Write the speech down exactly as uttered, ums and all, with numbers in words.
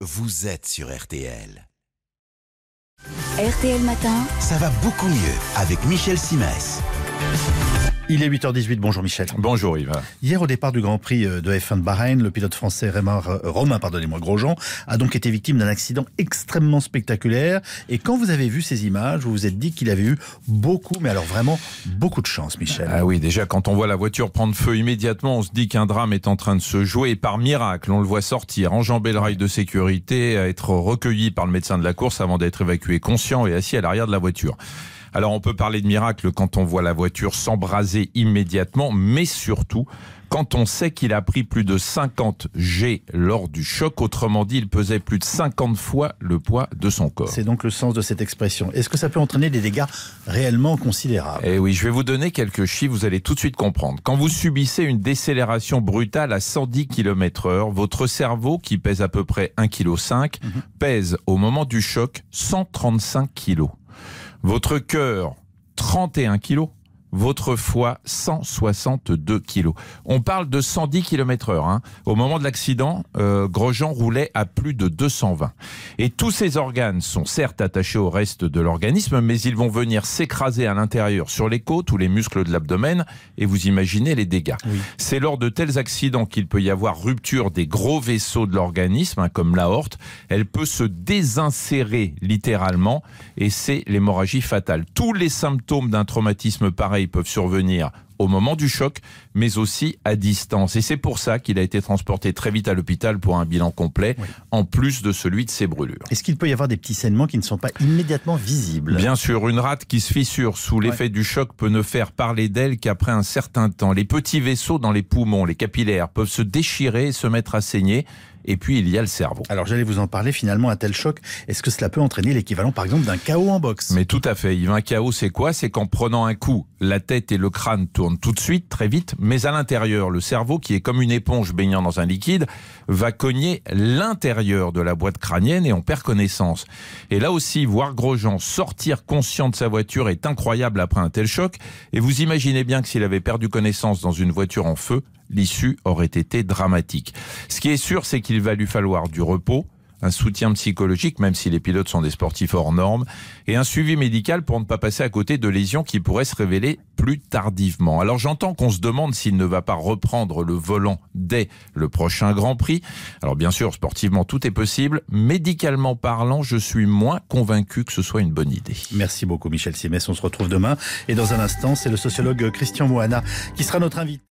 vous êtes sur R T L. R T L Matin. Ça va beaucoup mieux avec Michel Simès. Il est huit heures dix-huit, bonjour Michel. Bonjour Yves. Hier, au départ du Grand Prix de F un de Bahreïn, le pilote français Romain, Romain pardonnez-moi, Grosjean a donc été victime d'un accident extrêmement spectaculaire. Et quand vous avez vu ces images, vous vous êtes dit qu'il avait eu beaucoup, mais alors vraiment beaucoup de chance, Michel. Ah oui, déjà quand on voit la voiture prendre feu immédiatement, on se dit qu'un drame est en train de se jouer. Et par miracle, on le voit sortir, enjamber le rail de sécurité, être recueilli par le médecin de la course avant d'être évacué conscient et assis à l'arrière de la voiture. Alors on peut parler de miracle quand on voit la voiture s'embraser immédiatement, mais surtout quand on sait qu'il a pris plus de cinquante G lors du choc. Autrement dit, il pesait plus de cinquante fois le poids de son corps. C'est donc le sens de cette expression. Est-ce que ça peut entraîner des dégâts réellement considérables ? Eh oui, je vais vous donner quelques chiffres, vous allez tout de suite comprendre. Quand vous subissez une décélération brutale à cent dix kilomètres heure, votre cerveau, qui pèse à peu près un virgule cinq kilos, mmh. pèse au moment du choc cent trente-cinq kilos. Votre cœur, trente et un kilos. Votre foie, cent soixante-deux kilos. On parle de cent dix kilomètres heure. Hein. Au moment de l'accident, euh, Grosjean roulait à plus de deux cent vingt. Et tous ces organes sont certes attachés au reste de l'organisme, mais ils vont venir s'écraser à l'intérieur sur les côtes ou les muscles de l'abdomen, et vous imaginez les dégâts. Oui. C'est lors de tels accidents qu'il peut y avoir rupture des gros vaisseaux de l'organisme, hein, comme l'aorte. Elle peut se désinsérer littéralement, et c'est l'hémorragie fatale. Tous les symptômes d'un traumatisme pareil peuvent survenir au moment du choc, mais aussi à distance. Et c'est pour ça qu'il a été transporté très vite à l'hôpital pour un bilan complet, oui. en plus de celui de ses brûlures. Est-ce qu'il peut y avoir des petits saignements qui ne sont pas immédiatement visibles ? Bien sûr, une rate qui se fissure sous l'effet ouais. du choc peut ne faire parler d'elle qu'après un certain temps. Les petits vaisseaux dans les poumons, les capillaires, peuvent se déchirer et se mettre à saigner. Et puis, il y a le cerveau. Alors, j'allais vous en parler, finalement, un tel choc, est-ce que cela peut entraîner l'équivalent, par exemple, d'un K O en boxe ? Mais tout à fait, Yves. Un K O, c'est quoi ? C'est qu'en prenant un coup, la tête et le crâne tournent tout de suite, très vite, mais à l'intérieur, le cerveau, qui est comme une éponge baignant dans un liquide, va cogner l'intérieur de la boîte crânienne et on perd connaissance. Et là aussi, voir Grosjean sortir conscient de sa voiture est incroyable après un tel choc. Et vous imaginez bien que s'il avait perdu connaissance dans une voiture en feu, l'issue aurait été dramatique. Ce qui est sûr, c'est qu'il va lui falloir du repos, un soutien psychologique, même si les pilotes sont des sportifs hors normes, et un suivi médical pour ne pas passer à côté de lésions qui pourraient se révéler plus tardivement. Alors j'entends qu'on se demande s'il ne va pas reprendre le volant dès le prochain Grand Prix. Alors bien sûr, sportivement, tout est possible. Médicalement parlant, je suis moins convaincu que ce soit une bonne idée. Merci beaucoup Michel Simès, on se retrouve demain. Et dans un instant, c'est le sociologue Christian Moana qui sera notre invité.